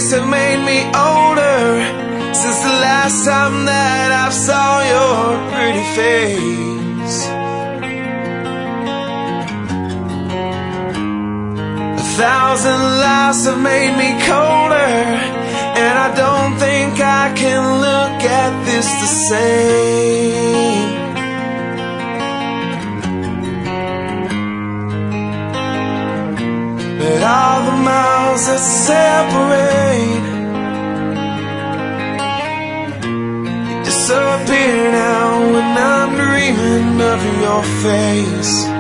days have made me older since the last time that I saw your pretty face. 1,000 lives have made me colder, and I don't think I can look at this the same. But all the miles that separate disappear now when I'm dreaming of your face.